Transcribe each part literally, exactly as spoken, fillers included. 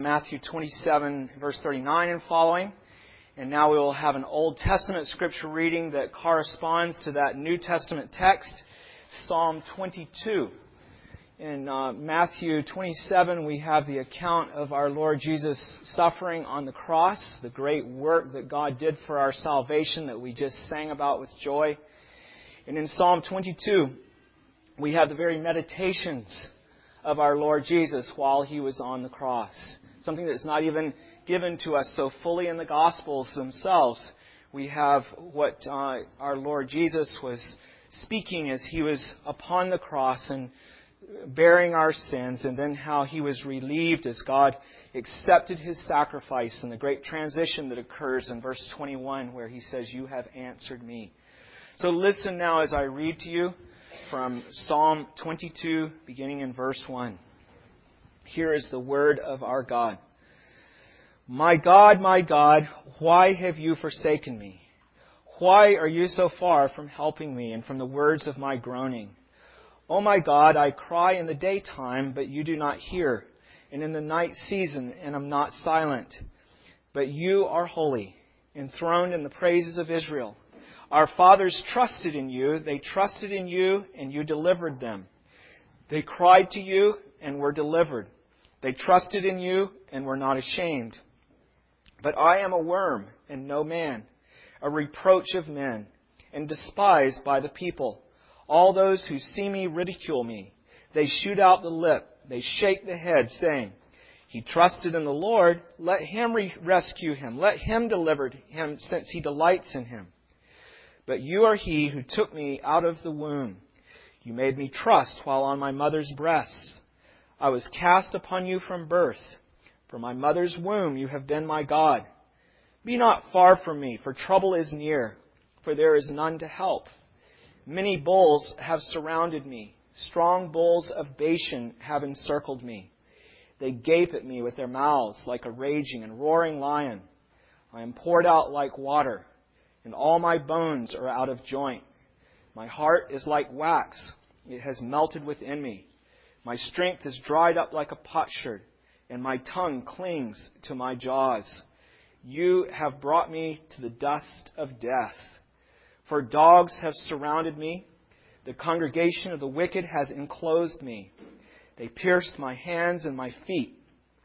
Matthew twenty-seven, verse thirty-nine and following. And now we will have an Old Testament scripture reading that corresponds to that New Testament text, Psalm twenty-two. In uh, Matthew twenty-seven, we have the account of our Lord Jesus suffering on the cross, the great work that God did for our salvation that we just sang about with joy. And in Psalm twenty-two, we have the very meditations of our Lord Jesus while He was on the cross. Something that's not even given to us so fully in the Gospels themselves. We have what uh, our Lord Jesus was speaking as He was upon the cross and bearing our sins, and then how He was relieved as God accepted His sacrifice, and the great transition that occurs in verse twenty-one where He says, "You have answered me." So listen now as I read to you from Psalm twenty-two, beginning in verse one. Here is the word of our God. "My God, my God, why have you forsaken me? Why are you so far from helping me and from the words of my groaning? O my God, I cry in the daytime, but you do not hear, and in the night season, and am not silent. But you are holy, enthroned in the praises of Israel. Our fathers trusted in you, they trusted in you, and you delivered them. They cried to you and were delivered. They trusted in you and were not ashamed. But I am a worm and no man, a reproach of men, and despised by the people. All those who see me ridicule me. They shoot out the lip. They shake the head, saying, 'He trusted in the Lord. Let Him re- rescue him. Let Him deliver him, since He delights in him.' But you are He who took me out of the womb. You made me trust while on my mother's breasts. I was cast upon you from birth. From my mother's womb you have been my God. Be not far from me, for trouble is near, for there is none to help. Many bulls have surrounded me. Strong bulls of Bashan have encircled me. They gape at me with their mouths like a raging and roaring lion. I am poured out like water, and all my bones are out of joint. My heart is like wax. It has melted within me. My strength is dried up like a potsherd, and my tongue clings to my jaws. You have brought me to the dust of death. For dogs have surrounded me. The congregation of the wicked has enclosed me. They pierced my hands and my feet.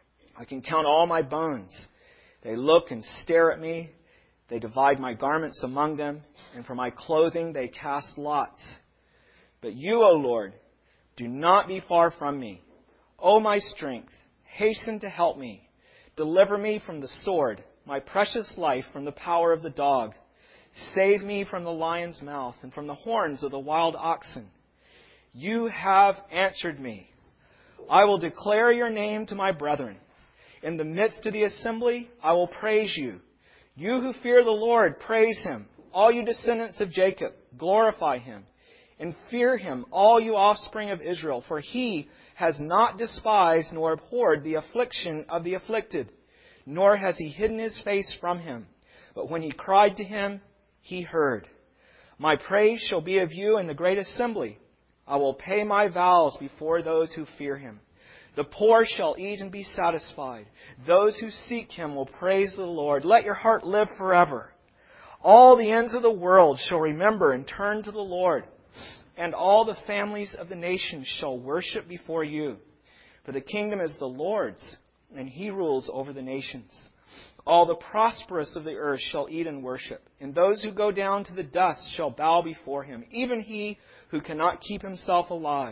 I can count all my bones. They look and stare at me. They divide my garments among them, and for my clothing they cast lots. But you, O Lord, do not be far from me. O my strength, hasten to help me. Deliver me from the sword, my precious life from the power of the dog. Save me from the lion's mouth and from the horns of the wild oxen. You have answered me. I will declare your name to my brethren. In the midst of the assembly, I will praise you. You who fear the Lord, praise Him. All you descendants of Jacob, glorify Him. And fear Him, all you offspring of Israel, for He has not despised nor abhorred the affliction of the afflicted, nor has He hidden His face from him. But when he cried to Him, He heard. My praise shall be of you in the great assembly. I will pay my vows before those who fear Him. The poor shall eat and be satisfied. Those who seek Him will praise the Lord. Let your heart live forever. All the ends of the world shall remember and turn to the Lord. And all the families of the nations shall worship before you. For the kingdom is the Lord's, and He rules over the nations. All the prosperous of the earth shall eat and worship, and those who go down to the dust shall bow before Him, even he who cannot keep himself alive.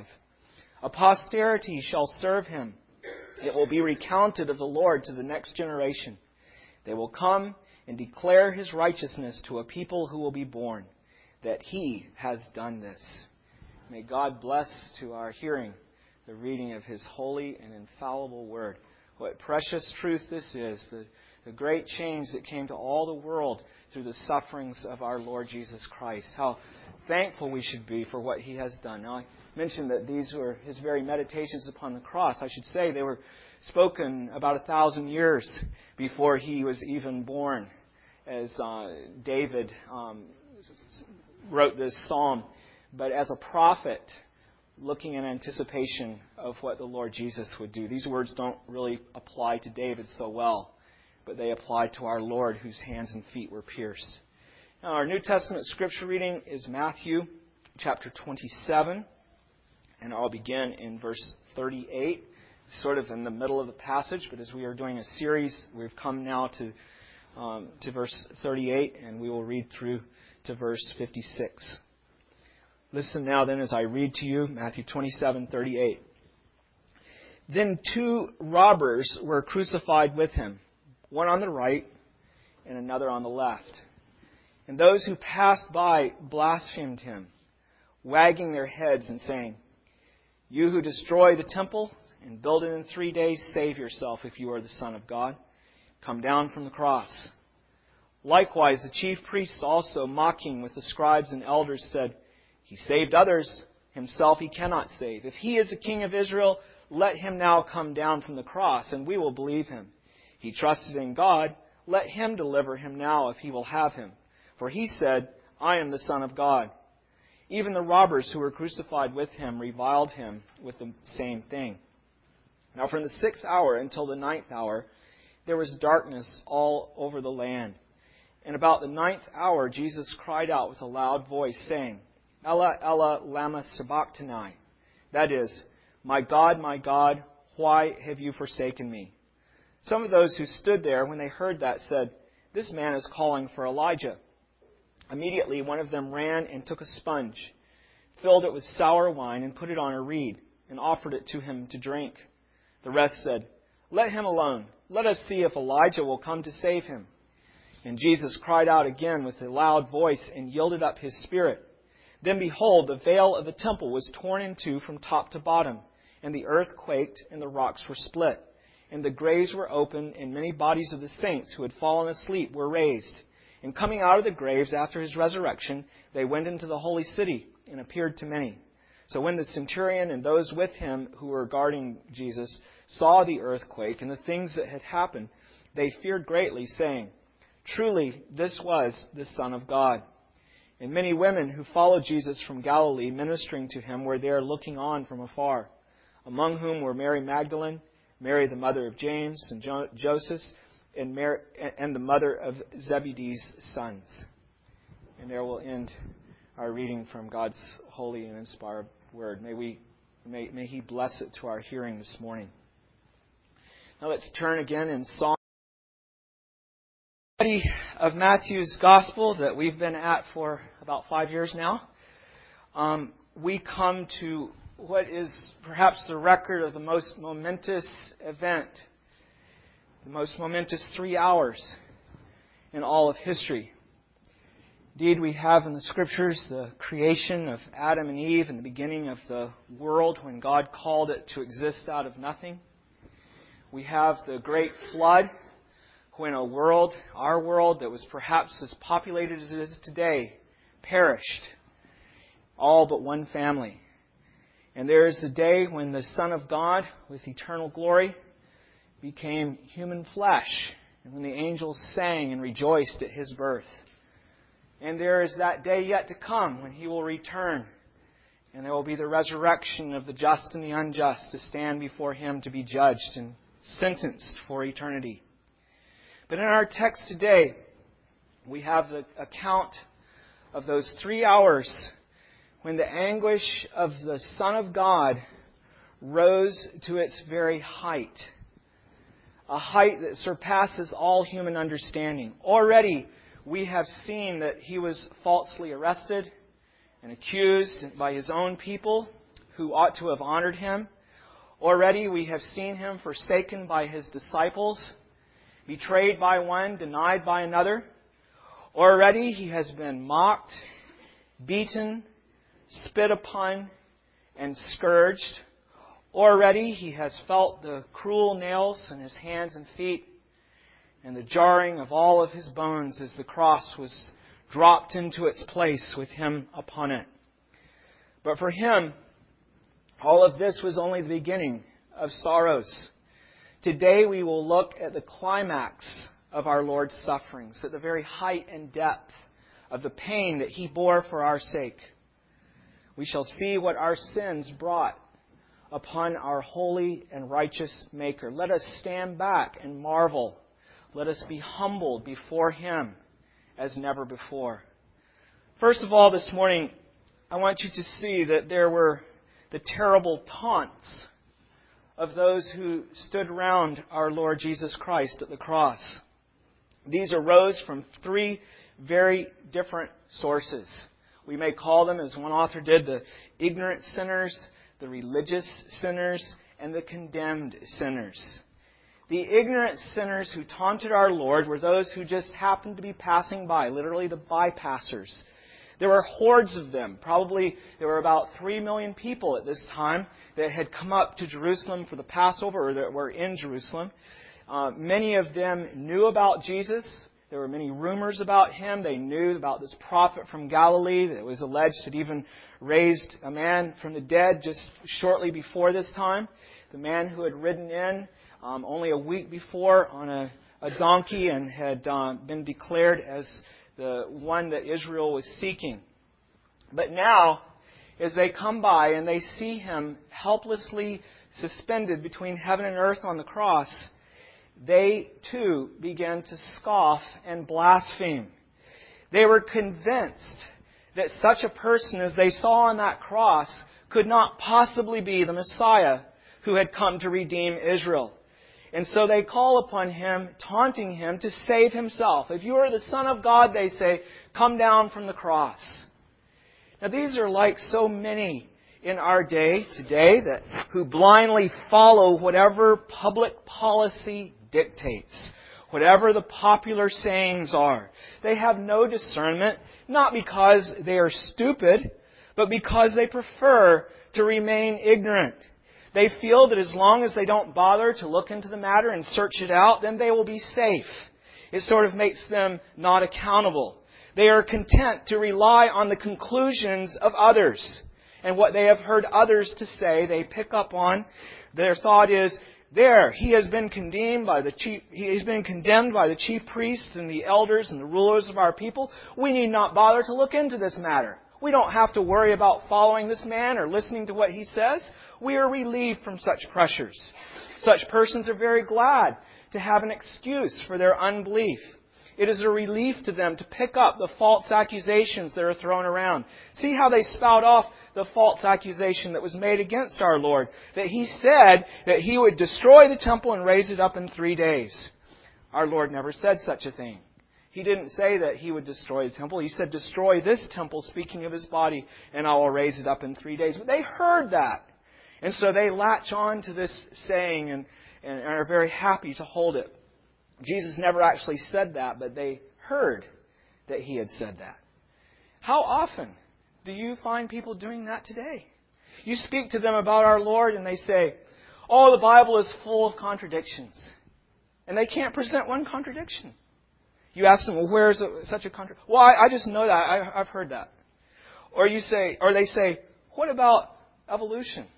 A posterity shall serve Him. It will be recounted of the Lord to the next generation. They will come and declare His righteousness to a people who will be born, that He has done this. May God bless to our hearing the reading of His holy and infallible Word. What precious truth this is, the, the great change that came to all the world through the sufferings of our Lord Jesus Christ. How thankful we should be for what He has done. Now, I mentioned that these were His very meditations upon the cross. I should say they were spoken about a thousand years before He was even born, as uh, David um, wrote this psalm. But as a prophet, looking in anticipation of what the Lord Jesus would do. These words don't really apply to David so well, but they apply to our Lord whose hands and feet were pierced. Now, our New Testament scripture reading is Matthew chapter twenty-seven, and I'll begin in verse thirty-eight, sort of in the middle of the passage, but as we are doing a series, we've come now to um, to verse thirty-eight, and we will read through to verse fifty-six. Listen now then as I read to you Matthew twenty-seven thirty-eight. Then two robbers were crucified with him, one on the right and another on the left. And those who passed by blasphemed him, wagging their heads and saying, "You who destroy the temple and build it in three days, save yourself if you are the Son of God. Come down from the cross." Likewise, the chief priests also, mocking with the scribes and elders, said, "He saved others, himself he cannot save. If he is the King of Israel, let him now come down from the cross, and we will believe him. He trusted in God, let him deliver him now if he will have him. For he said, 'I am the Son of God.'" Even the robbers who were crucified with him reviled him with the same thing. Now from the sixth hour until the ninth hour, there was darkness all over the land. And about the ninth hour, Jesus cried out with a loud voice, saying, "Ella, Ella, lama sabachthani." That is, "My God, my God, why have you forsaken me?" Some of those who stood there, when they heard that, said, "This man is calling for Elijah." Immediately one of them ran and took a sponge, filled it with sour wine, and put it on a reed, and offered it to him to drink. The rest said, "Let him alone. Let us see if Elijah will come to save him." And Jesus cried out again with a loud voice and yielded up his spirit. Then behold, the veil of the temple was torn in two from top to bottom, and the earth quaked, and the rocks were split, and the graves were opened, and many bodies of the saints who had fallen asleep were raised. And coming out of the graves after his resurrection, they went into the holy city and appeared to many. So when the centurion and those with him who were guarding Jesus saw the earthquake and the things that had happened, they feared greatly, saying, "Truly, this was the Son of God." And many women who followed Jesus from Galilee, ministering to him, were there looking on from afar, among whom were Mary Magdalene, Mary the mother of James and jo- Joseph, and, Mary, and the mother of Zebedee's sons. And there will end our reading from God's holy and inspired word. May we, may, may He bless it to our hearing this morning. Now let's turn again in Psalm study of Matthew's Gospel that we've been at for about five years now. Um, we come to what is perhaps the record of the most momentous event, the most momentous three hours in all of history. Indeed, we have in the Scriptures the creation of Adam and Eve and the beginning of the world when God called it to exist out of nothing. We have the great flood when a world, our world, that was perhaps as populated as it is today, perished. All but one family. And there is the day when the Son of God, with eternal glory, became human flesh, and when the angels sang and rejoiced at His birth. And there is that day yet to come when He will return, and there will be the resurrection of the just and the unjust to stand before Him to be judged and sentenced for eternity. But in our text today, we have the account of those three hours when the anguish of the Son of God rose to its very height. A height that surpasses all human understanding. Already we have seen that He was falsely arrested and accused by His own people who ought to have honored Him. Already we have seen Him forsaken by His disciples, betrayed by one, denied by another. Already He has been mocked, beaten, spit upon, and scourged. Already He has felt the cruel nails in His hands and feet and the jarring of all of His bones as the cross was dropped into its place with Him upon it. But for Him, all of this was only the beginning of sorrows. Today we will look at the climax of our Lord's sufferings, at the very height and depth of the pain that He bore for our sake. we shall see what our sins brought upon our holy and righteous Maker. Let us stand back and marvel. Let us be humbled before Him as never before. First of all, this morning, I want you to see that there were the terrible taunts of those who stood around our Lord Jesus Christ at the cross. These arose from three very different sources. We may call them, as one author did, the ignorant sinners, the religious sinners, and the condemned sinners. The ignorant sinners who taunted our Lord were those who just happened to be passing by, literally the bypassers. There were hordes of them. Probably there were about three million people at this time that had come up to Jerusalem for the Passover, or that were in Jerusalem. Uh, many of them knew about Jesus. There were many rumors about Him. They knew about this prophet from Galilee that was alleged had even raised a man from the dead just shortly before this time. The man who had ridden in um, only a week before on a, a donkey and had uh, been declared as the one that Israel was seeking. But now, as they come by and they see Him helplessly suspended between heaven and earth on the cross, they too began to scoff and blaspheme. They were convinced that such a person as they saw on that cross could not possibly be the Messiah who had come to redeem Israel. And so they call upon Him, taunting Him to save Himself. If you are the Son of God, they say, come down from the cross. Now these are like so many in our day today that who blindly follow whatever public policy dictates, whatever the popular sayings are. They have no discernment, not because they are stupid, but because they prefer to remain ignorant. They feel that as long as they don't bother to look into the matter and search it out, then they will be safe. It sort of makes them not accountable. They are content to rely on the conclusions of others. And what they have heard others to say, they pick up on. Their thought is, there, he has been condemned by the chief, he has been condemned by the chief priests and the elders and the rulers of our people. We need not bother to look into this matter. We don't have to worry about following this man or listening to what he says. We are relieved from such pressures. Such persons are very glad to have an excuse for their unbelief. It is a relief to them to pick up the false accusations that are thrown around. See how they spout off the false accusation that was made against our Lord, that He said that He would destroy the temple and raise it up in three days. Our Lord never said such a thing. He didn't say that He would destroy the temple. He said, destroy this temple, speaking of His body, and I will raise it up in three days. But they heard that. And so they latch on to this saying and, and are very happy to hold it. Jesus never actually said that, but they heard that He had said that. How often do you find people doing that today? You speak to them about our Lord and they say, oh, the Bible is full of contradictions. And they can't present one contradiction. You ask them, well, where is such a contradiction? Well, I, I just know that. I, I've heard that. Or you say, or they say, what about evolution?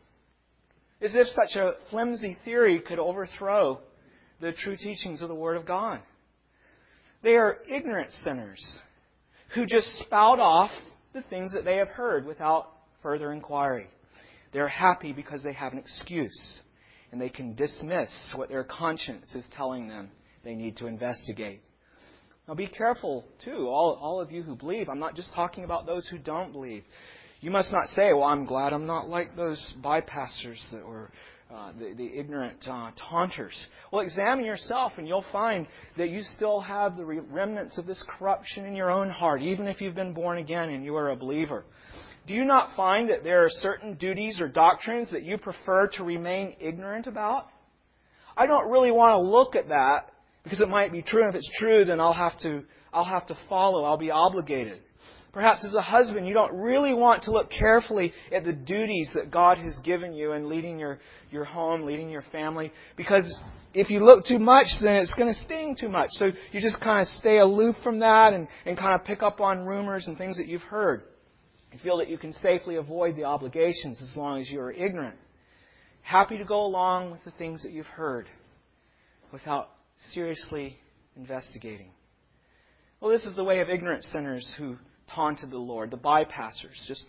As if such a flimsy theory could overthrow the true teachings of the Word of God. They are ignorant sinners who just spout off the things that they have heard without further inquiry. They're happy because they have an excuse and they can dismiss what their conscience is telling them they need to investigate. Now be careful too, all, all of you who believe. I'm not just talking about those who don't believe. You must not say, well, I'm glad I'm not like those bypassers that were uh, the, the ignorant uh, taunters. Well, examine yourself and you'll find that you still have the remnants of this corruption in your own heart, even if you've been born again and you are a believer. Do you not find that there are certain duties or doctrines that you prefer to remain ignorant about? I don't really want to look at that because it might be true. And if it's true, then I'll have to, I'll have to follow. I'll be obligated. Perhaps as a husband, you don't really want to look carefully at the duties that God has given you in leading your, your home, leading your family. Because if you look too much, then it's going to sting too much. So you just kind of stay aloof from that and, and kind of pick up on rumors and things that you've heard. You feel that you can safely avoid the obligations as long as you are ignorant. Happy to go along with the things that you've heard without seriously investigating. Well, this is the way of ignorant sinners who taunted the Lord, the bypassers, just the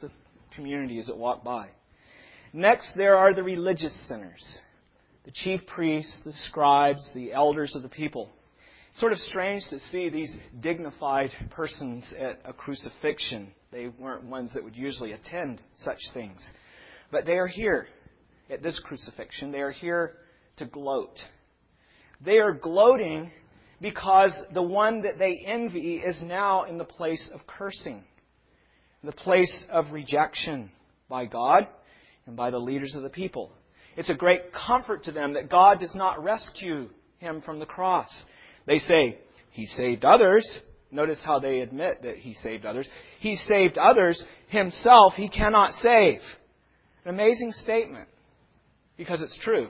community as it walked by. Next, there are the religious sinners, the chief priests, the scribes, the elders of the people. It's sort of strange to see these dignified persons at a crucifixion. They weren't ones that would usually attend such things. But they are here at this crucifixion. They are here to gloat. They are gloating because the one that they envy is now in the place of cursing, the place of rejection by God and by the leaders of the people. It's a great comfort to them that God does not rescue him from the cross. They say, he saved others. Notice how they admit that he saved others. He saved others. Himself he cannot save. An amazing statement, because it's true.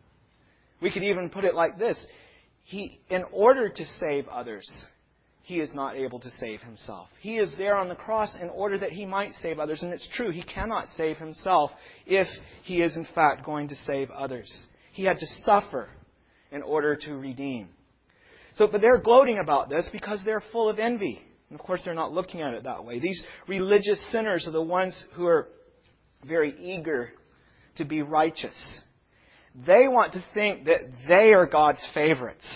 We could even put it like this. He, in order to save others, he is not able to save himself. He is there on the cross in order that he might save others. And it's true, he cannot save himself if he is in fact going to save others. He had to suffer in order to redeem. So, but they're gloating about this because they're full of envy. And of course, they're not looking at it that way. These religious sinners are the ones who are very eager to be righteous. They want to think that they are God's favorites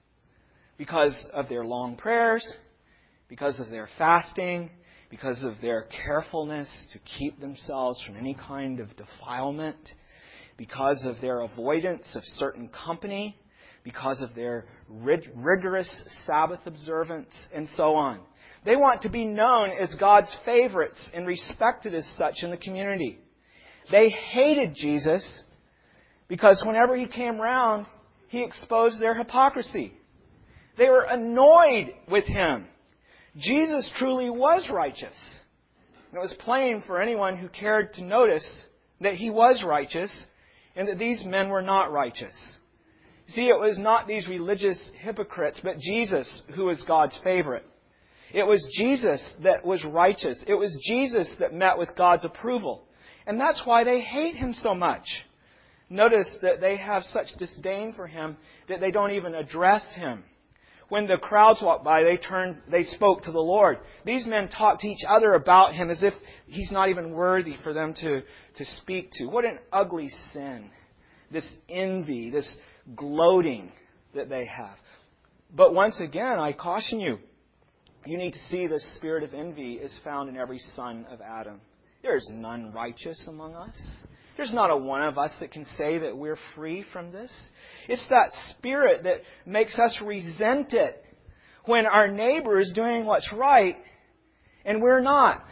because of their long prayers, because of their fasting, because of their carefulness to keep themselves from any kind of defilement, because of their avoidance of certain company, because of their rig- rigorous Sabbath observance, and so on. They want to be known as God's favorites and respected as such in the community. They hated Jesus because whenever he came round, he exposed their hypocrisy. They were annoyed with him. Jesus truly was righteous. And it was plain for anyone who cared to notice that he was righteous and that these men were not righteous. See, it was not these religious hypocrites, but Jesus who was God's favorite. It was Jesus that was righteous. It was Jesus that met with God's approval. And that's why they hate him so much. Notice that they have such disdain for him that they don't even address him. When the crowds walked by, they turned, they spoke to the Lord. These men talked to each other about him as if he's not even worthy for them to, to speak to. What an ugly sin. This envy, this gloating that they have. But once again, I caution you, you need to see the spirit of envy is found in every son of Adam. There is none righteous among us. There's not a one of us that can say that we're free from this. It's that spirit that makes us resent it when our neighbor is doing what's right and we're not.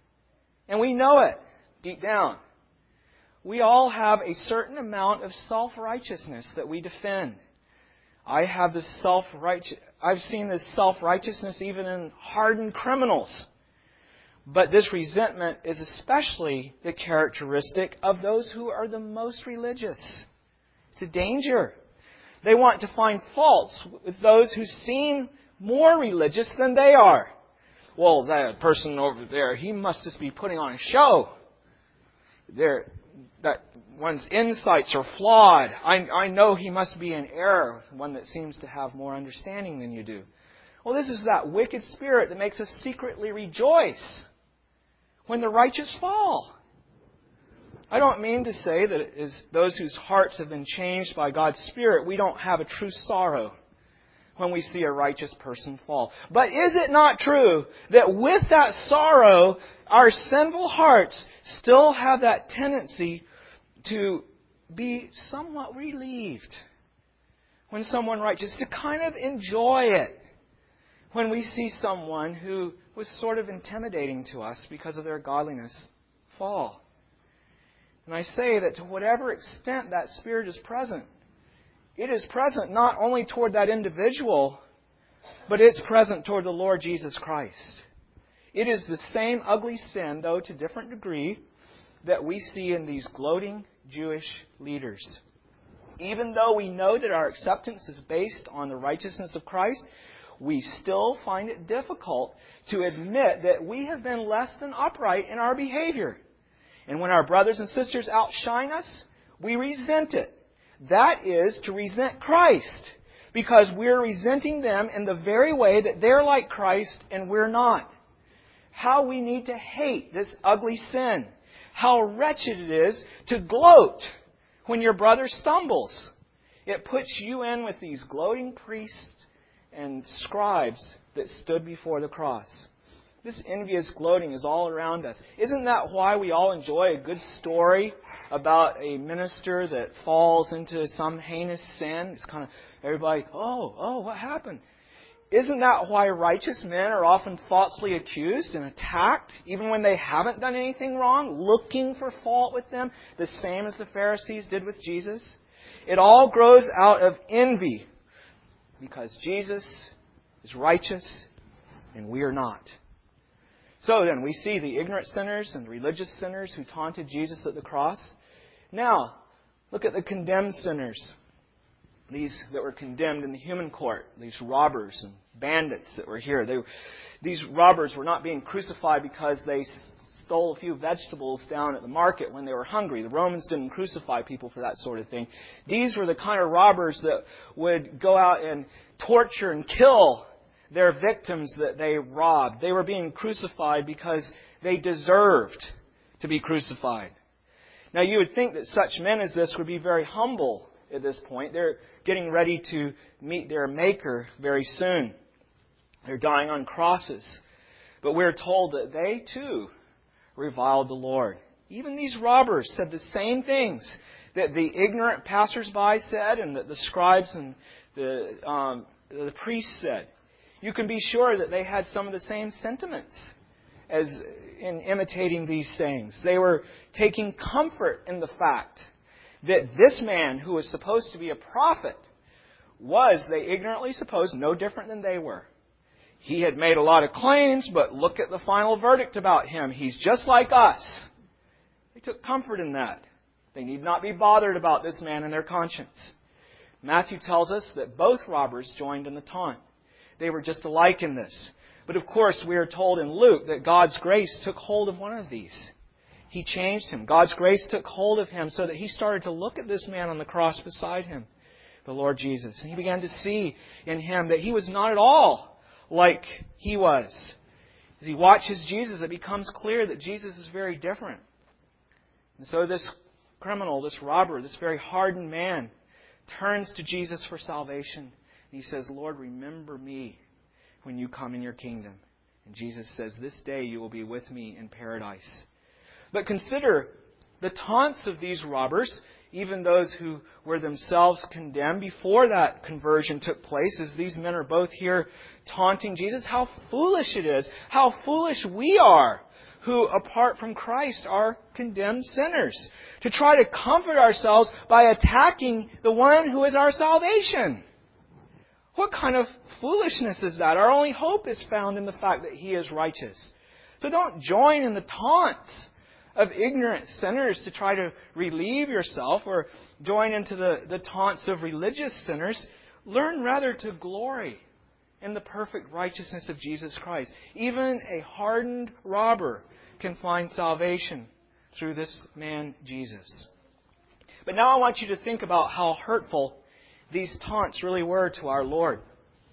And we know it deep down. We all have a certain amount of self-righteousness that we defend. I have this self-righteous, I've seen this self-righteousness even in hardened criminals. But this resentment is especially the characteristic of those who are the most religious. It's a danger. They want to find faults with those who seem more religious than they are. Well, that person over there, he must just be putting on a show. They're, that one's insights are flawed. I, I know he must be in error, one that seems to have more understanding than you do. Well, this is that wicked spirit that makes us secretly rejoice when the righteous fall. I don't mean to say that as those whose hearts have been changed by God's Spirit, we don't have a true sorrow when we see a righteous person fall. But is it not true that with that sorrow, our sinful hearts still have that tendency to be somewhat relieved when someone righteous, to kind of enjoy it when we see someone who was sort of intimidating to us because of their godliness fall? And I say that to whatever extent that spirit is present, it is present not only toward that individual, but it's present toward the Lord Jesus Christ. It is the same ugly sin, though to different degree, that we see in these gloating Jewish leaders. Even though we know that our acceptance is based on the righteousness of Christ, we still find it difficult to admit that we have been less than upright in our behavior. And when our brothers and sisters outshine us, we resent it. That is to resent Christ, because we're resenting them in the very way that they're like Christ and we're not. How we need to hate this ugly sin. how wretched it is to gloat when your brother stumbles. It puts you in with these gloating priests and scribes that stood before the cross. This envious gloating is all around us. Isn't that why we all enjoy a good story about a minister that falls into some heinous sin? It's kind of everybody, oh, oh, what happened? Isn't that why righteous men are often falsely accused and attacked, even when they haven't done anything wrong, looking for fault with them, the same as the Pharisees did with Jesus? It all grows out of envy, because Jesus is righteous and we are not. So then, we see the ignorant sinners and the religious sinners who taunted Jesus at the cross. Now, look at the condemned sinners. These that were condemned in the human court. These robbers and bandits that were here. They, these robbers were not being crucified because they stole a few vegetables down at the market when they were hungry. The Romans didn't crucify people for that sort of thing. These were the kind of robbers that would go out and torture and kill their victims that they robbed. They were being crucified because they deserved to be crucified. Now, you would think that such men as this would be very humble at this point. They're getting ready to meet their Maker very soon. They're dying on crosses. But we're told that they, too, reviled the Lord. Even these robbers said the same things that the ignorant passersby said and that the scribes and the, um, the priests said. You can be sure that they had some of the same sentiments as in imitating these sayings. They were taking comfort in the fact that this man, who was supposed to be a prophet, was, they ignorantly supposed, no different than they were. He had made a lot of claims, but look at the final verdict about him. He's just like us. They took comfort in that. They need not be bothered about this man and their conscience. Matthew tells us that both robbers joined in the taunt. They were just alike in this. But of course, we are told in Luke that God's grace took hold of one of these. He changed him. God's grace took hold of him so that he started to look at this man on the cross beside him, the Lord Jesus. And he began to see in him that he was not at all like he was. As he watches Jesus, it becomes clear that Jesus is very different. And so this criminal, this robber, this very hardened man turns to Jesus for salvation. And he says, Lord, remember me when you come in your kingdom. And Jesus says, this day you will be with me in paradise. But consider the taunts of these robbers, even those who were themselves condemned before that conversion took place, as these men are both here taunting Jesus. How foolish it is. How foolish we are, who apart from Christ are condemned sinners, to try to comfort ourselves by attacking the one who is our salvation. What kind of foolishness is that? Our only hope is found in the fact that He is righteous. So don't join in the taunts of ignorant sinners to try to relieve yourself, or join into the, the taunts of religious sinners. Learn rather to glory in the perfect righteousness of Jesus Christ. Even a hardened robber can find salvation through this man, Jesus. But now I want you to think about how hurtful these taunts really were to our Lord.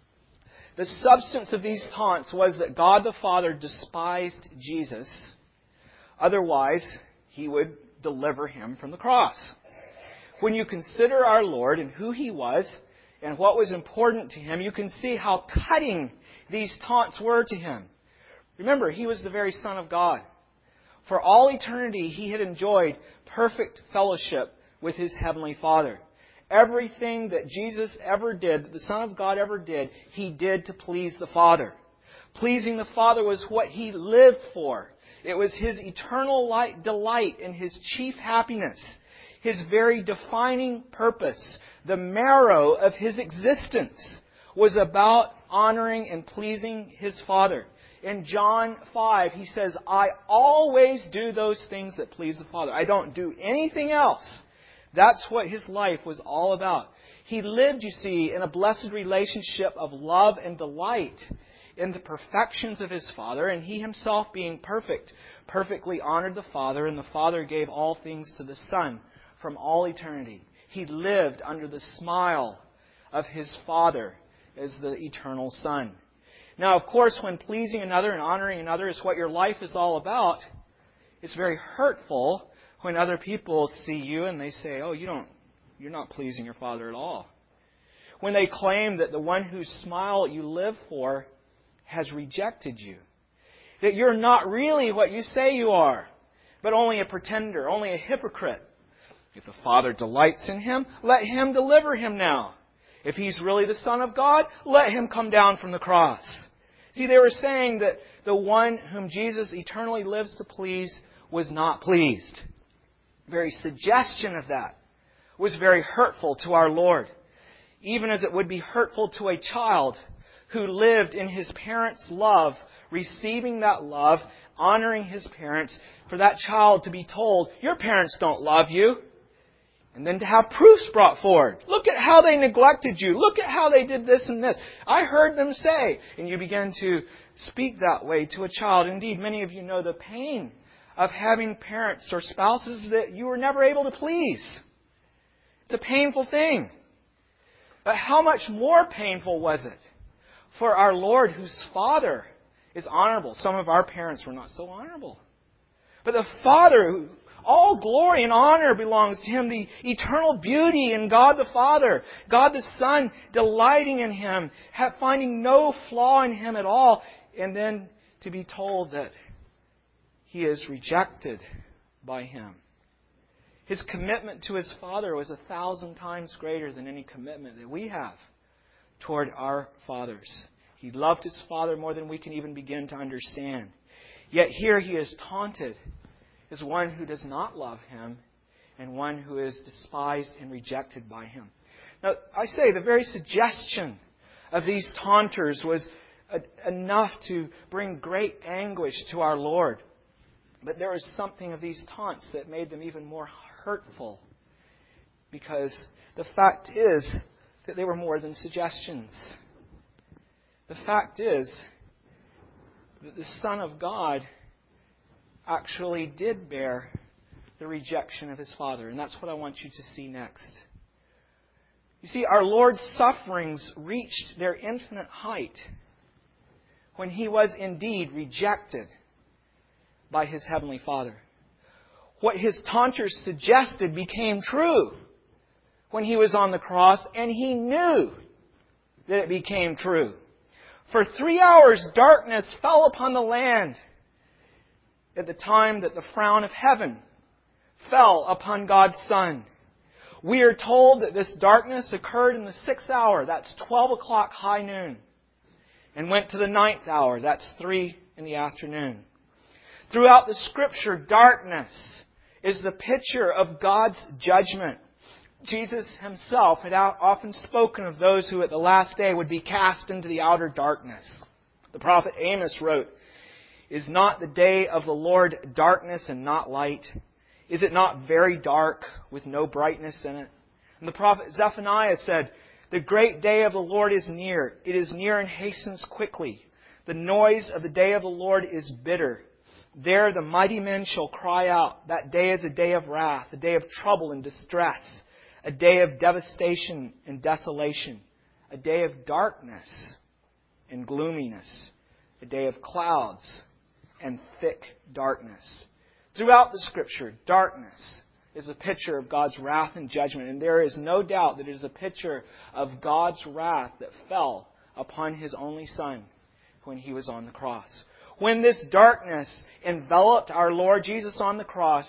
The substance of these taunts was that God the Father despised Jesus. Otherwise, He would deliver Him from the cross. When you consider our Lord and who He was and what was important to Him, you can see how cutting these taunts were to Him. Remember, He was the very Son of God. For all eternity, He had enjoyed perfect fellowship with His Heavenly Father. Everything that Jesus ever did, that the Son of God ever did, He did to please the Father. Pleasing the Father was what He lived for. It was His eternal light, delight and His chief happiness. His very defining purpose, the marrow of His existence, was about honoring and pleasing His Father. In John five, He says, I always do those things that please the Father. I don't do anything else. That's what His life was all about. He lived, you see, in a blessed relationship of love and delight in the perfections of His Father, and He Himself, being perfect, perfectly honored the Father, and the Father gave all things to the Son from all eternity. He lived under the smile of His Father as the eternal Son. Now, of course, when pleasing another and honoring another is what your life is all about, It's very hurtful when other people see you and they say, oh, you don't, you're not pleasing your Father at all. When they claim that the one whose smile you live for has rejected you. That you're not really what you say you are, but only a pretender, only a hypocrite. If the Father delights in Him, let Him deliver Him now. If He's really the Son of God, let Him come down from the cross. See, they were saying that the one whom Jesus eternally lives to please was not pleased. The very suggestion of that was very hurtful to our Lord. Even as it would be hurtful to a child who lived in his parents' love, receiving that love, honoring his parents, for that child to be told, your parents don't love you. And then to have proofs brought forward. Look at how they neglected you. Look at how they did this and this. I heard them say. And you begin to speak that way to a child. Indeed, many of you know the pain of having parents or spouses that you were never able to please. It's a painful thing. But how much more painful was it for our Lord, whose Father is honorable? Some of our parents were not so honorable. But the Father, who all glory and honor belongs to Him. The eternal beauty in God the Father. God the Son delighting in Him. Finding no flaw in Him at all. And then to be told that He is rejected by Him. His commitment to His Father was a thousand times greater than any commitment that we have toward our fathers. He loved His Father more than we can even begin to understand. Yet here He is taunted as one who does not love Him and one who is despised and rejected by Him. Now, I say the very suggestion of these taunters was enough to bring great anguish to our Lord. But there was something of these taunts that made them even more hurtful, because the fact is that they were more than suggestions. The fact is that the Son of God actually did bear the rejection of His Father. And that's what I want you to see next. You see, our Lord's sufferings reached their infinite height when He was indeed rejected by His Heavenly Father. What His taunters suggested became true when He was on the cross, and He knew that it became true. For three hours darkness fell upon the land at the time that the frown of heaven fell upon God's Son. We are told that this darkness occurred in the sixth hour, that's twelve o'clock high noon, and went to the ninth hour, that's three in the afternoon. Throughout the Scripture, darkness is the picture of God's judgment. Jesus Himself had often spoken of those who at the last day would be cast into the outer darkness. The prophet Amos wrote, "Is not the day of the Lord darkness and not light? Is it not very dark with no brightness in it?" And the prophet Zephaniah said, "The great day of the Lord is near. It is near and hastens quickly. The noise of the day of the Lord is bitter. There the mighty men shall cry out. That day is a day of wrath, a day of trouble and distress, a day of devastation and desolation, a day of darkness and gloominess, a day of clouds and thick darkness." Throughout the Scripture, darkness is a picture of God's wrath and judgment. And there is no doubt that it is a picture of God's wrath that fell upon His only Son when He was on the cross. When this darkness enveloped our Lord Jesus on the cross,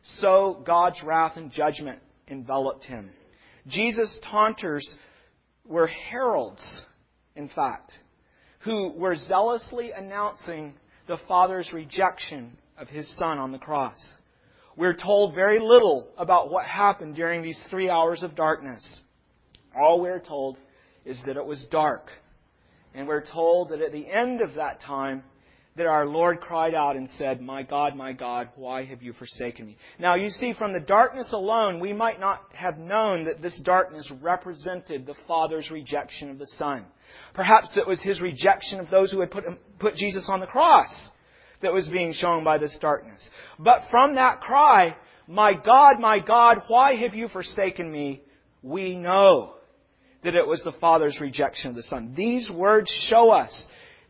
so God's wrath and judgment enveloped Him. Jesus' taunters were heralds, in fact, who were zealously announcing the Father's rejection of His Son on the cross. We're told very little about what happened during these three hours of darkness. All we're told is that it was dark. And we're told that at the end of that time, that our Lord cried out and said, "My God, my God, why have you forsaken me?" Now, you see, from the darkness alone, we might not have known that this darkness represented the Father's rejection of the Son. Perhaps it was His rejection of those who had put, put Jesus on the cross that was being shown by this darkness. But from that cry, "My God, my God, why have you forsaken me?" we know that it was the Father's rejection of the Son. These words show us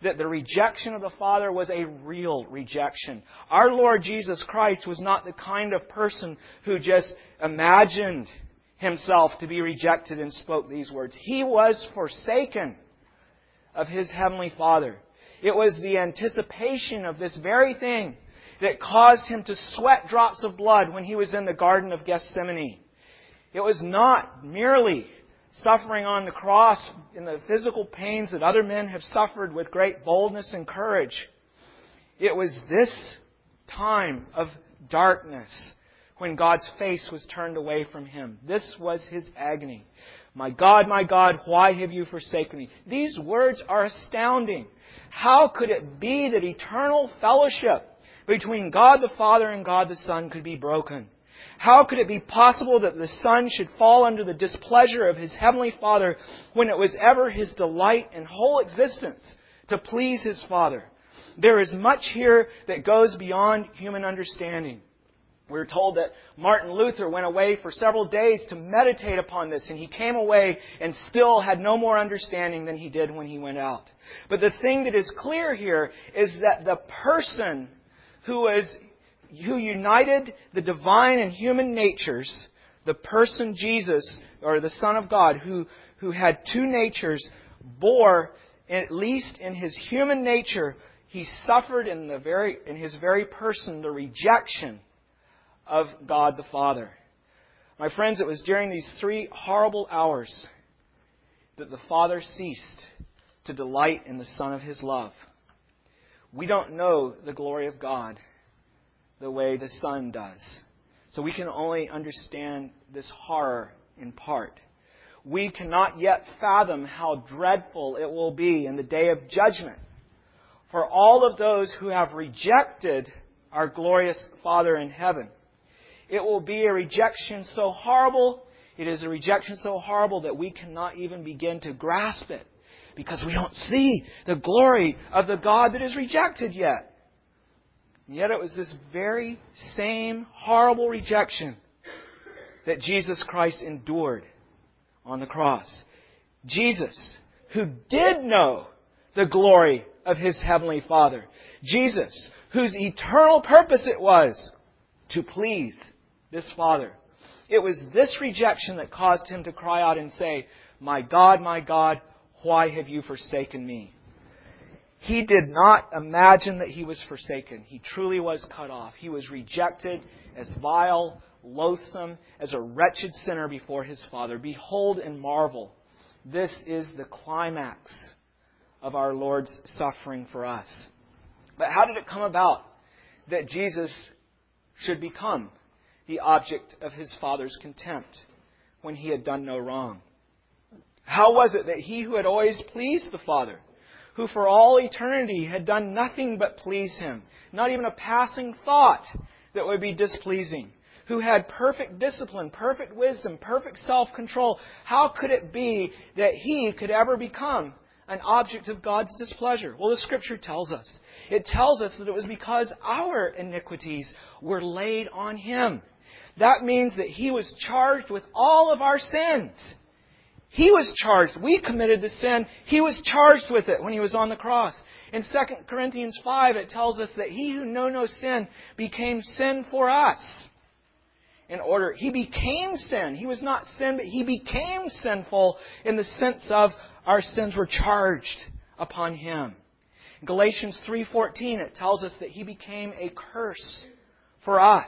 that the rejection of the Father was a real rejection. Our Lord Jesus Christ was not the kind of person who just imagined Himself to be rejected and spoke these words. He was forsaken of His Heavenly Father. It was the anticipation of this very thing that caused Him to sweat drops of blood when He was in the Garden of Gethsemane. It was not merely suffering on the cross in the physical pains that other men have suffered with great boldness and courage. It was this time of darkness when God's face was turned away from Him. This was His agony. My God, my God, why have you forsaken me? These words are astounding. How could it be that eternal fellowship between God the Father and God the Son could be broken? How could it be possible that the Son should fall under the displeasure of His Heavenly Father when it was ever His delight and whole existence to please His Father? There is much here that goes beyond human understanding. We're told that Martin Luther went away for several days to meditate upon this, and he came away and still had no more understanding than he did when he went out. But the thing that is clear here is that the person who was who united the divine and human natures, the person Jesus, or the Son of God, who, who had two natures, bore, at least in His human nature, He suffered in the very in His very person the rejection of God the Father. My friends, it was during these three horrible hours that the Father ceased to delight in the Son of His love. We don't know the glory of God the way the Son does. So we can only understand this horror in part. We cannot yet fathom how dreadful it will be in the day of judgment for all of those who have rejected our glorious Father in heaven. It will be a rejection so horrible, it is a rejection so horrible that we cannot even begin to grasp it because we don't see the glory of the God that is rejected yet. And yet it was this very same horrible rejection that Jesus Christ endured on the cross. Jesus, who did know the glory of His Heavenly Father. Jesus, whose eternal purpose it was to please this Father. It was this rejection that caused Him to cry out and say, My God, my God, why have you forsaken me? He did not imagine that He was forsaken. He truly was cut off. He was rejected as vile, loathsome, as a wretched sinner before His Father. Behold and marvel. This is the climax of our Lord's suffering for us. But how did it come about that Jesus should become the object of His Father's contempt when He had done no wrong? How was it that He who had always pleased the Father, who for all eternity had done nothing but please Him, not even a passing thought that would be displeasing, who had perfect discipline, perfect wisdom, perfect self-control, how could it be that He could ever become an object of God's displeasure? Well, the Scripture tells us. It tells us that it was because our iniquities were laid on Him. That means that He was charged with all of our sins. He was charged. We committed the sin. He was charged with it when He was on the cross. In Second Corinthians five, it tells us that He who knew no sin became sin for us. In order, He became sin. He was not sin, but He became sinful in the sense of our sins were charged upon Him. In Galatians three fourteen, it tells us that He became a curse for us.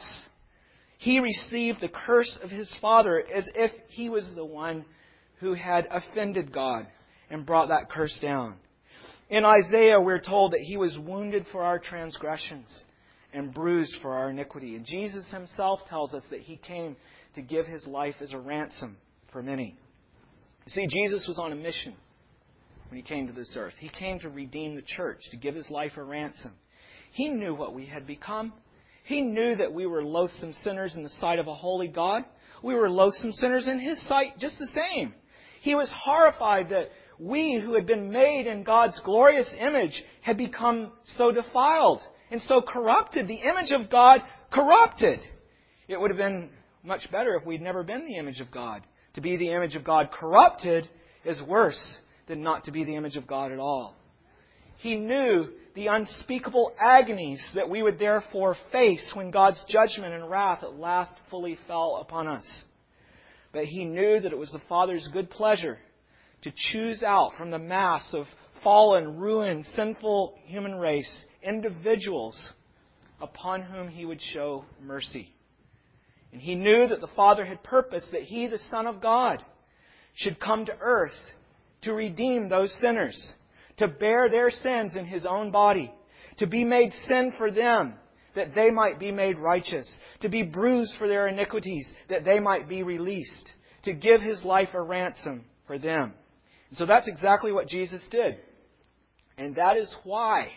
He received the curse of His Father as if He was the one who had offended God and brought that curse down. In Isaiah, we're told that He was wounded for our transgressions and bruised for our iniquity. And Jesus Himself tells us that He came to give His life as a ransom for many. You see, Jesus was on a mission when He came to this earth. He came to redeem the church, to give His life a ransom. He knew what we had become. He knew that we were loathsome sinners in the sight of a holy God. We were loathsome sinners in His sight just the same. He was horrified that we, who had been made in God's glorious image, had become so defiled and so corrupted. The image of God corrupted. It would have been much better if we'd never been the image of God. To be the image of God corrupted is worse than not to be the image of God at all. He knew the unspeakable agonies that we would therefore face when God's judgment and wrath at last fully fell upon us. But He knew that it was the Father's good pleasure to choose out from the mass of fallen, ruined, sinful human race individuals upon whom He would show mercy. And He knew that the Father had purposed that He, the Son of God, should come to earth to redeem those sinners, to bear their sins in His own body, to be made sin for them, that they might be made righteous, to be bruised for their iniquities, that they might be released, to give His life a ransom for them. And so that's exactly what Jesus did. And that is why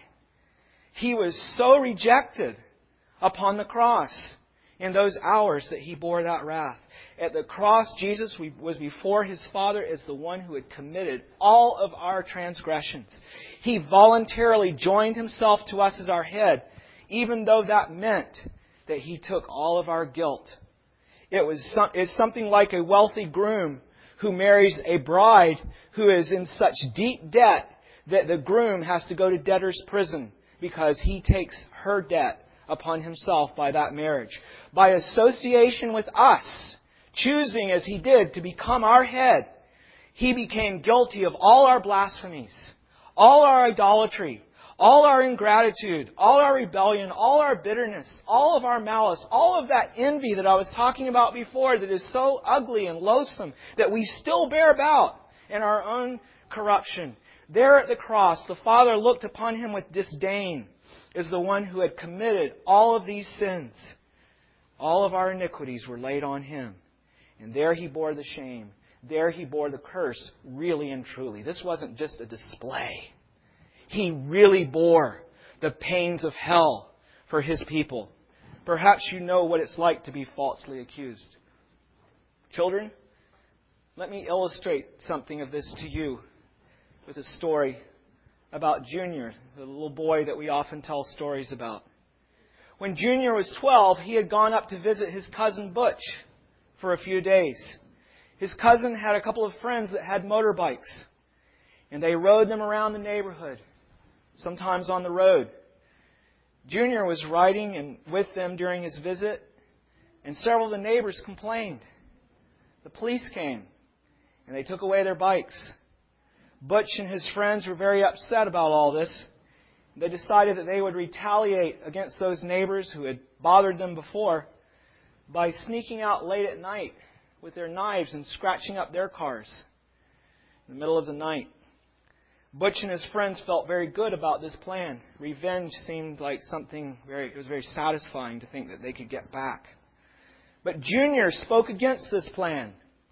He was so rejected upon the cross in those hours that He bore that wrath. At the cross, Jesus was before His Father as the one who had committed all of our transgressions. He voluntarily joined Himself to us as our head, even though that meant that He took all of our guilt. It was some, it's something like a wealthy groom who marries a bride who is in such deep debt that the groom has to go to debtor's prison because he takes her debt upon himself by that marriage. By association with us, choosing as He did to become our head, He became guilty of all our blasphemies, all our idolatry, all our ingratitude, all our rebellion, all our bitterness, all of our malice, all of that envy that I was talking about before that is so ugly and loathsome that we still bear about in our own corruption. There at the cross, the Father looked upon Him with disdain as the one who had committed all of these sins. All of our iniquities were laid on Him. And there He bore the shame. There He bore the curse, really and truly. This wasn't just a display. He really bore the pains of hell for His people. Perhaps you know what it's like to be falsely accused. Children, let me illustrate something of this to you with a story about Junior, the little boy that we often tell stories about. When Junior was twelve, he had gone up to visit his cousin Butch for a few days. His cousin had a couple of friends that had motorbikes, and they rode them around the neighborhood, sometimes on the road. Junior was riding and with them during his visit, and several of the neighbors complained. The police came, and they took away their bikes. Butch and his friends were very upset about all this. They decided that they would retaliate against those neighbors who had bothered them before by sneaking out late at night with their knives and scratching up their cars in the middle of the night. Butch and his friends felt very good about this plan. Revenge seemed like something very, it was very satisfying to think that they could get back. But Junior spoke against this plan.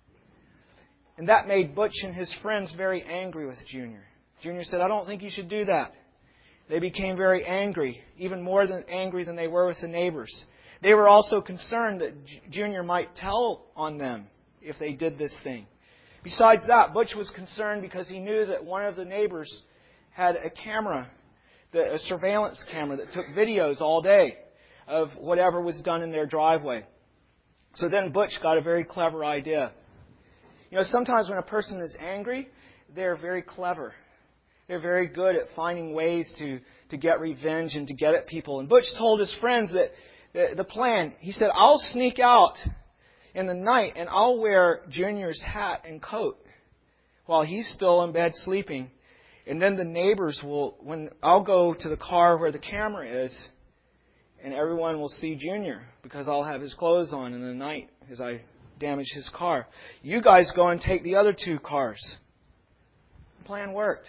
And that made Butch and his friends very angry with Junior. Junior said, "I don't think you should do that." They became very angry, even more than angry than they were with the neighbors. They were also concerned that Junior might tell on them if they did this thing. Besides that, Butch was concerned because he knew that one of the neighbors had a camera, a surveillance camera that took videos all day of whatever was done in their driveway. So then Butch got a very clever idea. You know, sometimes when a person is angry, they're very clever. They're very good at finding ways to, to get revenge and to get at people. And Butch told his friends that the, the plan, he said, "I'll sneak out in the night and I'll wear Junior's hat and coat while he's still in bed sleeping. And then the neighbors will, when I'll go to the car where the camera is, and everyone will see Junior because I'll have his clothes on in the night as I damage his car. You guys go and take the other two cars." The plan worked.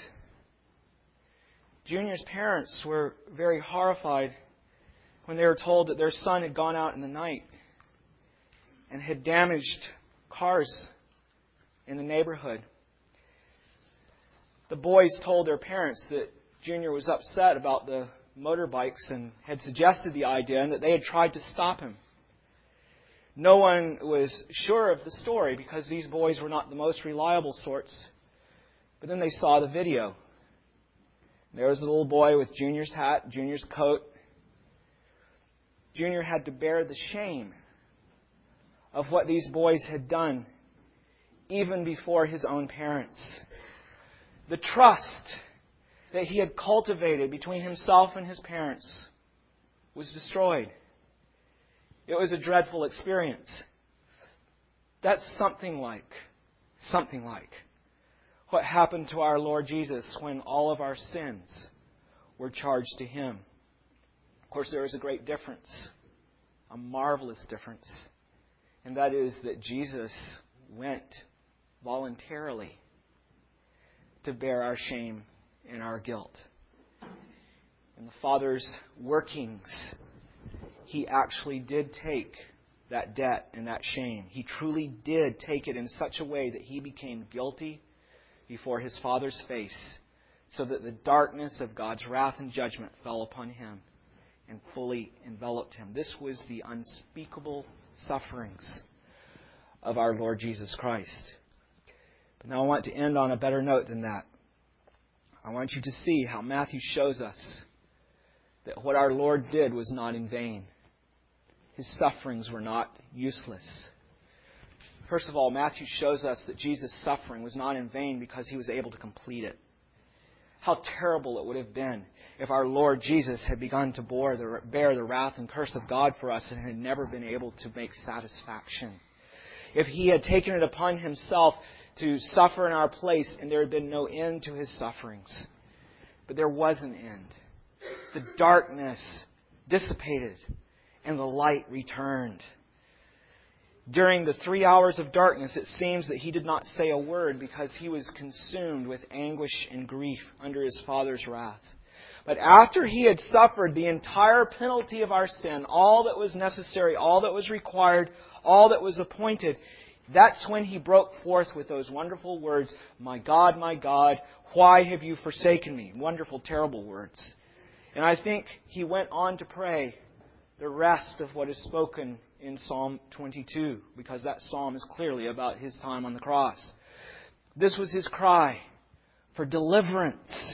Junior's parents were very horrified when they were told that their son had gone out in the night and had damaged cars in the neighborhood. The boys told their parents that Junior was upset about the motorbikes and had suggested the idea and that they had tried to stop him. No one was sure of the story because these boys were not the most reliable sorts. But then they saw the video. There was a little boy with Junior's hat, Junior's coat. Junior had to bear the shame of what these boys had done, even before his own parents. The trust that he had cultivated between himself and his parents was destroyed. It was a dreadful experience. That's something like, something like what happened to our Lord Jesus when all of our sins were charged to Him. Of course, there is a great difference, a marvelous difference, and that is that Jesus went voluntarily to bear our shame and our guilt. In the Father's workings, He actually did take that debt and that shame. He truly did take it in such a way that He became guilty before His Father's face, so that the darkness of God's wrath and judgment fell upon Him and fully enveloped Him. This was the unspeakable sufferings of our Lord Jesus Christ. But now I want to end on a better note than that. I want you to see how Matthew shows us that what our Lord did was not in vain. His sufferings were not useless. First of all, Matthew shows us that Jesus' suffering was not in vain because He was able to complete it. How terrible it would have been if our Lord Jesus had begun to bear the wrath and curse of God for us and had never been able to make satisfaction. If He had taken it upon Himself to suffer in our place and there had been no end to His sufferings. But there was an end. The darkness dissipated and the light returned. During the three hours of darkness, it seems that He did not say a word because He was consumed with anguish and grief under His Father's wrath. But after He had suffered the entire penalty of our sin, all that was necessary, all that was required, all that was appointed, that's when He broke forth with those wonderful words, "My God, my God, why have you forsaken me?" Wonderful, terrible words. And I think He went on to pray the rest of what is spoken in Psalm twenty-two, because that psalm is clearly about His time on the cross. This was His cry for deliverance.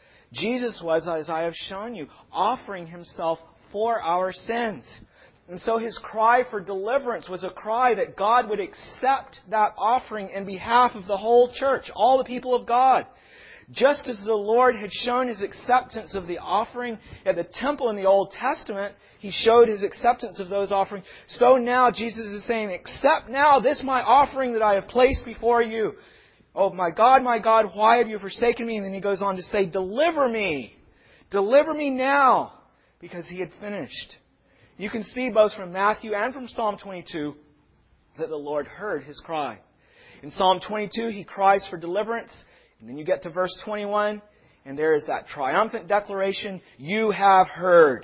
Jesus was, as I have shown you, offering Himself for our sins. And so His cry for deliverance was a cry that God would accept that offering in behalf of the whole church, all the people of God. Just as the Lord had shown His acceptance of the offering at the temple in the Old Testament, He showed His acceptance of those offerings. So now Jesus is saying, "Accept now this my offering that I have placed before you. Oh my God, my God, why have you forsaken me?" And then He goes on to say, "Deliver me. Deliver me now." Because He had finished. You can see both from Matthew and from Psalm twenty-two that the Lord heard His cry. In Psalm twenty-two, He cries for deliverance. And then you get to verse twenty-one, and there is that triumphant declaration, "You have heard."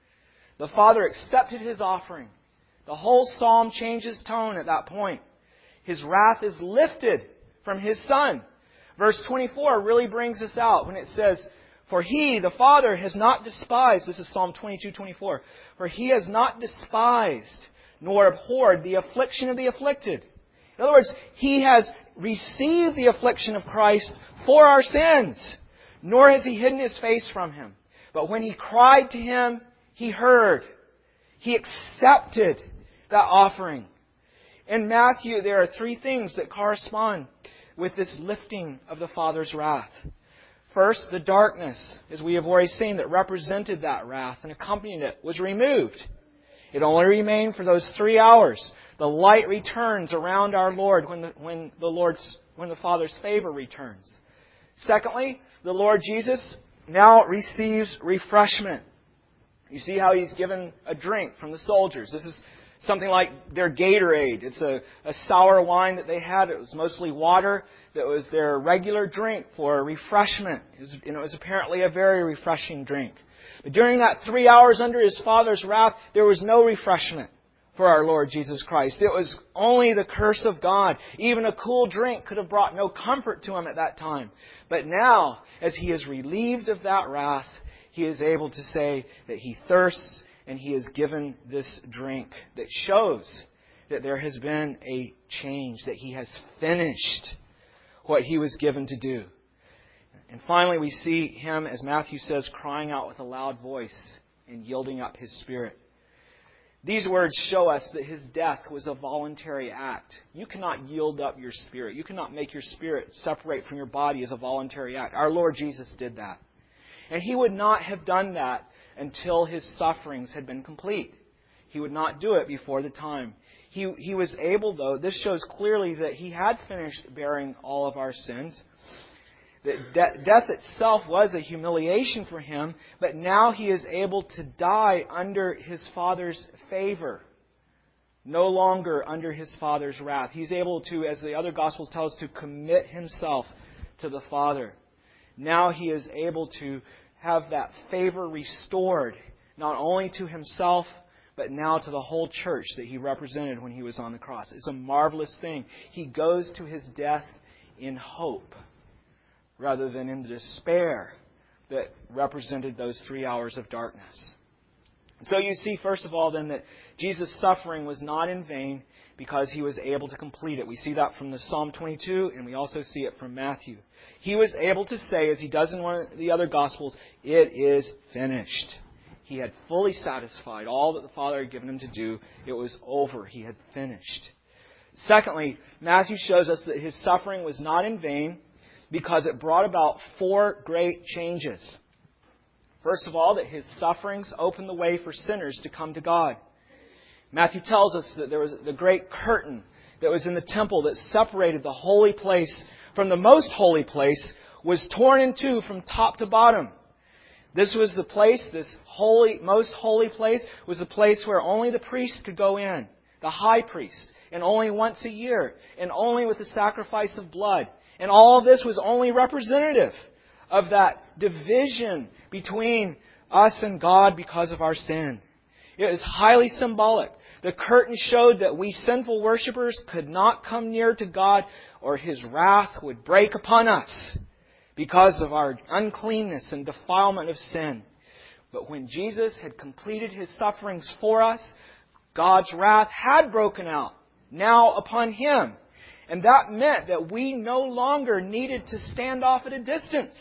The Father accepted His offering. The whole psalm changes tone at that point. His wrath is lifted from His Son. Verse twenty-four really brings this out when it says, "For He, the Father, has not despised," this is Psalm twenty-two twenty-four, "for He has not despised nor abhorred the affliction of the afflicted." In other words, He has received the affliction of Christ for our sins, nor has He hidden His face from Him. But when He cried to Him, He heard. He accepted that offering. In Matthew, there are three things that correspond with this lifting of the Father's wrath. First, the darkness, as we have already seen, that represented that wrath and accompanied it, was removed. It only remained for those three hours. The light returns around our Lord when the, when the Lord's when the Father's favor returns. Secondly, the Lord Jesus now receives refreshment. You see how He's given a drink from the soldiers. This is something like their Gatorade. It's a, a sour wine that they had. It was mostly water. That was their regular drink for refreshment. It was, and it was apparently a very refreshing drink. But during that three hours under His Father's wrath, there was no refreshment for our Lord Jesus Christ. It was only the curse of God. Even a cool drink could have brought no comfort to Him at that time. But now, as He is relieved of that wrath, He is able to say that He thirsts, and He is given this drink that shows that there has been a change, that He has finished what He was given to do. And finally, we see Him, as Matthew says, crying out with a loud voice and yielding up His Spirit. These words show us that His death was a voluntary act. You cannot yield up your spirit. You cannot make your spirit separate from your body as a voluntary act. Our Lord Jesus did that. And He would not have done that until His sufferings had been complete. He would not do it before the time. He, he was able, though, this shows clearly that He had finished bearing all of our sins. That de- death itself was a humiliation for Him, but now He is able to die under His Father's favor. No longer under His Father's wrath. He's able to, as the other Gospels tell us, to commit Himself to the Father. Now He is able to have that favor restored, not only to Himself, but now to the whole church that He represented when He was on the cross. It's a marvelous thing. He goes to His death in hope, rather than in the despair that represented those three hours of darkness. So you see, first of all, then, that Jesus' suffering was not in vain because He was able to complete it. We see that from the Psalm twenty-two, and we also see it from Matthew. He was able to say, as He does in one of the other Gospels, "It is finished." He had fully satisfied all that the Father had given Him to do. It was over. He had finished. Secondly, Matthew shows us that His suffering was not in vain because it brought about four great changes. First of all, that His sufferings opened the way for sinners to come to God. Matthew tells us that there was the great curtain that was in the temple that separated the holy place from the most holy place was torn in two from top to bottom. This was the place, this holy, most holy place, was the place where only the priest could go in, the high priest, and only once a year, and only with the sacrifice of blood. And all of this was only representative of that division between us and God because of our sin. It was highly symbolic. The curtain showed that we sinful worshippers could not come near to God, or His wrath would break upon us because of our uncleanness and defilement of sin. But when Jesus had completed His sufferings for us, God's wrath had broken out, now upon Him. And that meant that we no longer needed to stand off at a distance.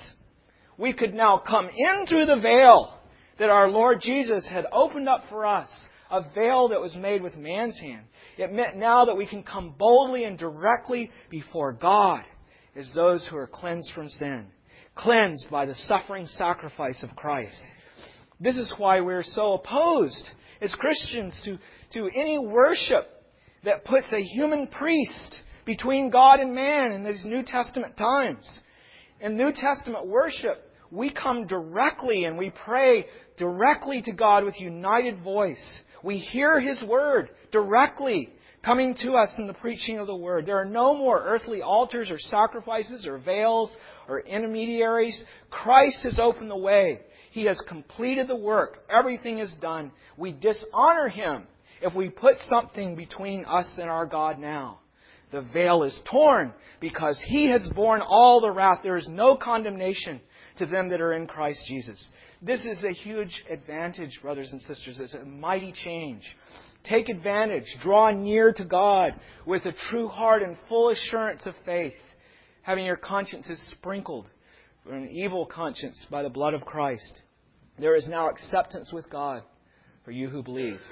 We could now come in through the veil that our Lord Jesus had opened up for us, a veil that was made with man's hand. It meant now that we can come boldly and directly before God as those who are cleansed from sin, cleansed by the suffering sacrifice of Christ. This is why we're so opposed as Christians to, to any worship that puts a human priest between God and man in these New Testament times. In New Testament worship, we come directly and we pray directly to God with united voice. We hear His Word directly coming to us in the preaching of the Word. There are no more earthly altars or sacrifices or veils or intermediaries. Christ has opened the way. He has completed the work. Everything is done. We dishonor Him if we put something between us and our God now. The veil is torn because He has borne all the wrath. There is no condemnation to them that are in Christ Jesus. This is a huge advantage, brothers and sisters. It's a mighty change. Take advantage. Draw near to God with a true heart and full assurance of faith, having your consciences sprinkled for an evil conscience by the blood of Christ. There is now acceptance with God for you who believe.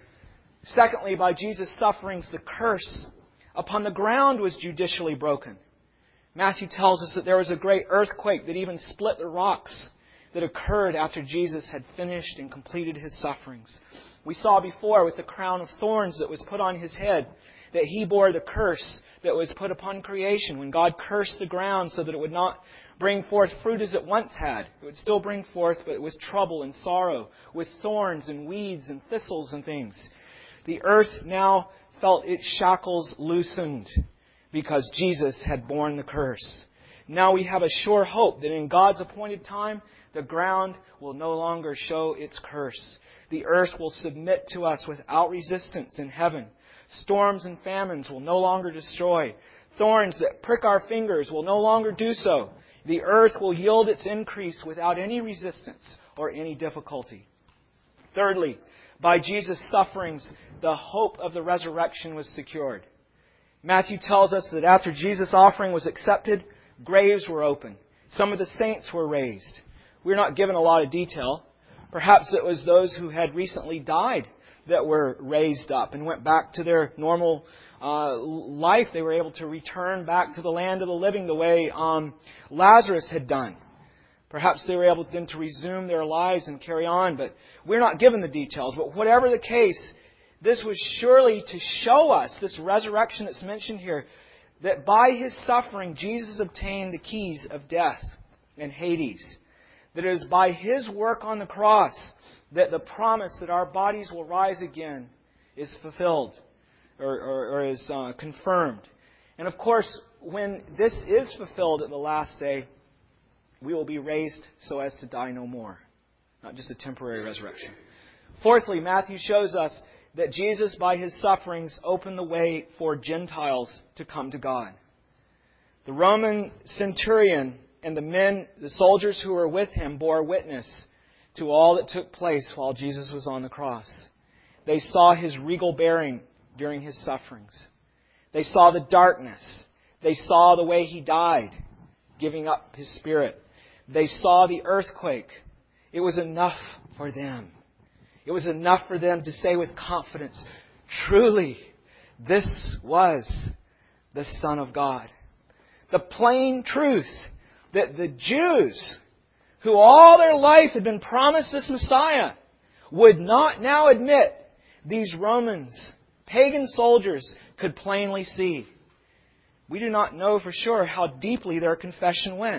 Secondly, by Jesus' sufferings, the curse upon the ground was judicially broken. Matthew tells us that there was a great earthquake that even split the rocks that occurred after Jesus had finished and completed His sufferings. We saw before with the crown of thorns that was put on His head that He bore the curse that was put upon creation when God cursed the ground so that it would not bring forth fruit as it once had. It would still bring forth, but with trouble and sorrow, with thorns and weeds and thistles and things. The earth now felt its shackles loosened because Jesus had borne the curse. Now we have a sure hope that in God's appointed time, the ground will no longer show its curse. The earth will submit to us without resistance in heaven. Storms and famines will no longer destroy. Thorns that prick our fingers will no longer do so. The earth will yield its increase without any resistance or any difficulty. Thirdly, by Jesus' sufferings, the hope of the resurrection was secured. Matthew tells us that after Jesus' offering was accepted, graves were opened. Some of the saints were raised. We're not given a lot of detail. Perhaps it was those who had recently died that were raised up and went back to their normal uh, life. They were able to return back to the land of the living the way um, Lazarus had done. Perhaps they were able then to resume their lives and carry on, but we're not given the details. But whatever the case, this was surely to show us, this resurrection that's mentioned here, that by His suffering, Jesus obtained the keys of death and Hades. That it is by His work on the cross that the promise that our bodies will rise again is fulfilled or, or, or is uh, confirmed. And of course, when this is fulfilled at the last day, we will be raised so as to die no more. Not just a temporary resurrection. Fourthly, Matthew shows us that Jesus, by His sufferings, opened the way for Gentiles to come to God. The Roman centurion and the men, the soldiers who were with him, bore witness to all that took place while Jesus was on the cross. They saw His regal bearing during His sufferings. They saw the darkness. They saw the way He died, giving up His Spirit. They saw the earthquake. It was enough for them. It was enough for them to say with confidence, truly, this was the Son of God. The plain truth that the Jews, who all their life had been promised this Messiah, would not now admit, these Romans, pagan soldiers, could plainly see. We do not know for sure how deeply their confession went.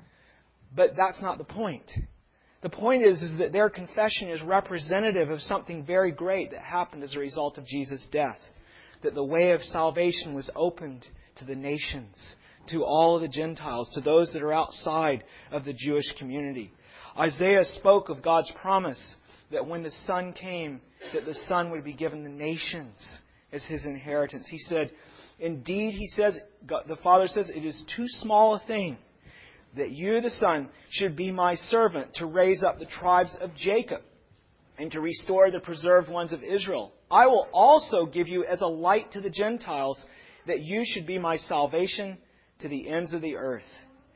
But that's not the point. The point is, is that their confession is representative of something very great that happened as a result of Jesus' death. That the way of salvation was opened to the nations, to all of the Gentiles, to those that are outside of the Jewish community. Isaiah spoke of God's promise that when the Son came, that the Son would be given the nations as His inheritance. He said, indeed, He says, God, the Father says, it is too small a thing that you, the Son, should be my servant to raise up the tribes of Jacob and to restore the preserved ones of Israel. I will also give you as a light to the Gentiles, that you should be my salvation to the ends of the earth.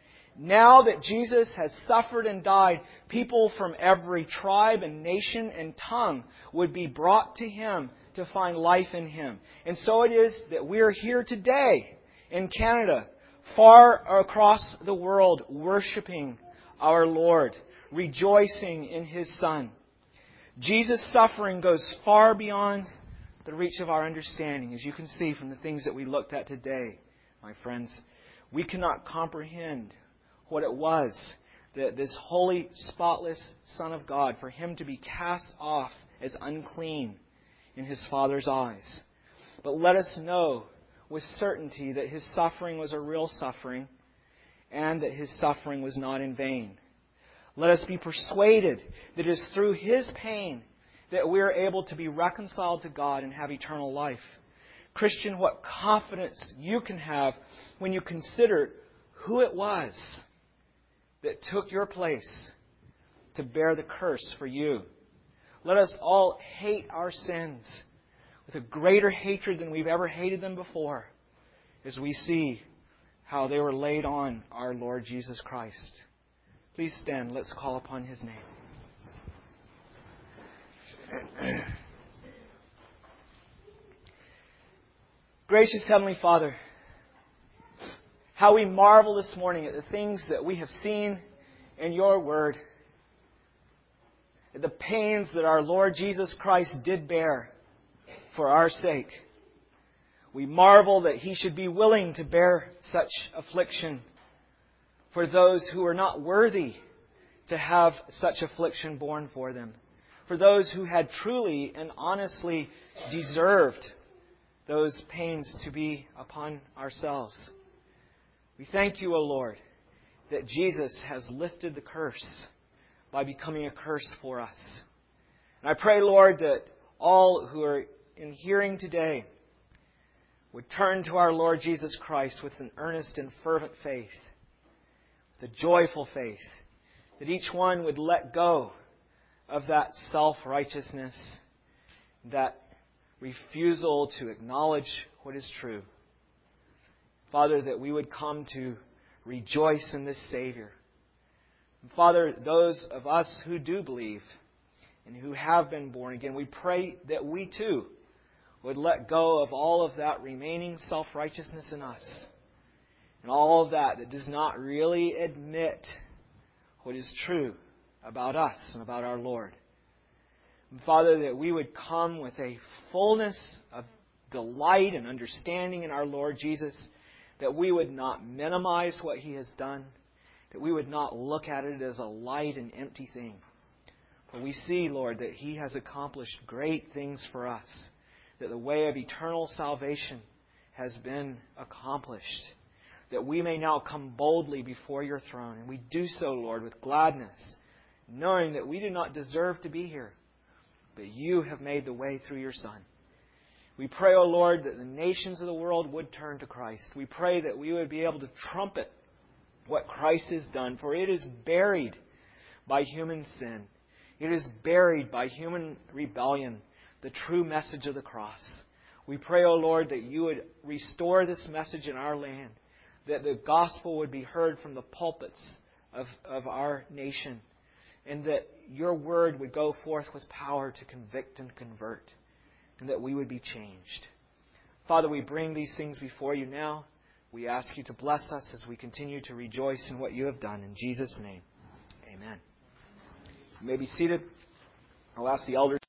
Now that Jesus has suffered and died, people from every tribe and nation and tongue would be brought to Him to find life in Him. And so it is that we are here today in Canada, far across the world, worshiping our Lord, rejoicing in His Son. Jesus' suffering goes far beyond the reach of our understanding, as you can see from the things that we looked at today, my friends. We cannot comprehend what it was that this holy, spotless Son of God, for Him to be cast off as unclean in His Father's eyes. But let us know with certainty that His suffering was a real suffering and that His suffering was not in vain. Let us be persuaded that it is through His pain that we are able to be reconciled to God and have eternal life. Christian, what confidence you can have when you consider who it was that took your place to bear the curse for you. Let us all hate our sins with a greater hatred than we've ever hated them before, as we see how they were laid on our Lord Jesus Christ. Please stand. Let's call upon His name. Gracious Heavenly Father, how we marvel this morning at the things that we have seen in Your Word, at the pains that our Lord Jesus Christ did bear for our sake. We marvel that He should be willing to bear such affliction for those who are not worthy to have such affliction borne for them. For those who had truly and honestly deserved those pains to be upon ourselves. We thank You, O Lord, that Jesus has lifted the curse by becoming a curse for us. And I pray, Lord, that all who are in hearing today would turn to our Lord Jesus Christ with an earnest and fervent faith, with a joyful faith, that each one would let go of that self-righteousness, that refusal to acknowledge what is true. Father, that we would come to rejoice in this Savior. And Father, those of us who do believe and who have been born again, we pray that we too would let go of all of that remaining self-righteousness in us and all of that that does not really admit what is true about us and about our Lord. And Father, that we would come with a fullness of delight and understanding in our Lord Jesus, that we would not minimize what He has done, that we would not look at it as a light and empty thing. For we see, Lord, that He has accomplished great things for us, that the way of eternal salvation has been accomplished, that we may now come boldly before Your throne. And we do so, Lord, with gladness, knowing that we do not deserve to be here, but You have made the way through Your Son. We pray, O Lord, that the nations of the world would turn to Christ. We pray that we would be able to trumpet what Christ has done, for it is buried by human sin. It is buried by human rebellion, the true message of the cross. We pray, O Lord, that You would restore this message in our land, that the gospel would be heard from the pulpits of, of our nation, and that Your word would go forth with power to convict and convert, and that we would be changed. Father, we bring these things before You now. We ask You to bless us as we continue to rejoice in what You have done. In Jesus' name, amen. You may be seated. I'll ask the elders.